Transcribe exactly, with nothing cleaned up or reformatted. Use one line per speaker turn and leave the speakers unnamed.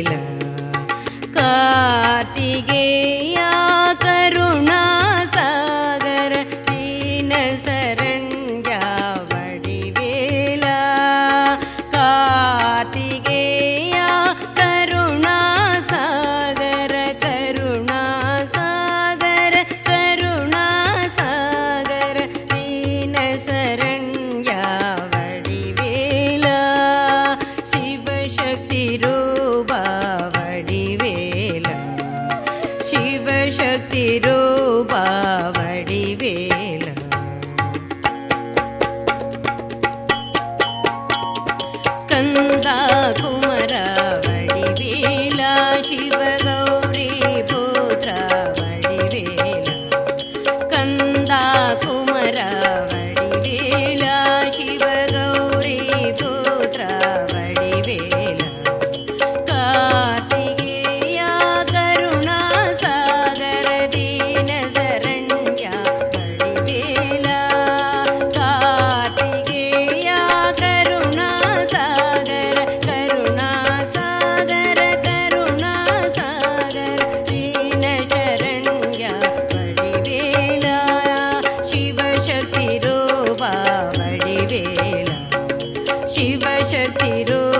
வடிவேலா கார்த்திகேயா கருணாசாகர தீனசரண்யா வடிவேலா கார்த்திகேயா கருணாசாகர கருணாசாகர கருணாசாகர தீனசரண்யா வடிவேலா சிவசக்தி ரூபா வடிவேலா சிவசக்தி ரூபா வடிவேலா ஸ்கந்தா குமரா வடிவேலா சிவகௌரி புத்ரா வடிவேலா கந்தா குமரா வடிவேலா சிவகௌரி புத்ரா வடிவேலா கார்த்திகேயா கருணாசாகர தீனசரண்யா வடிவேலா கார்த்திகேயா கருணாசாகர கருணாசாகர கருணாசாகர தீனசரண்யா வடிவேலா சிவசக்தி ரூபா வடிவேலா சிவசக்தி ரூபா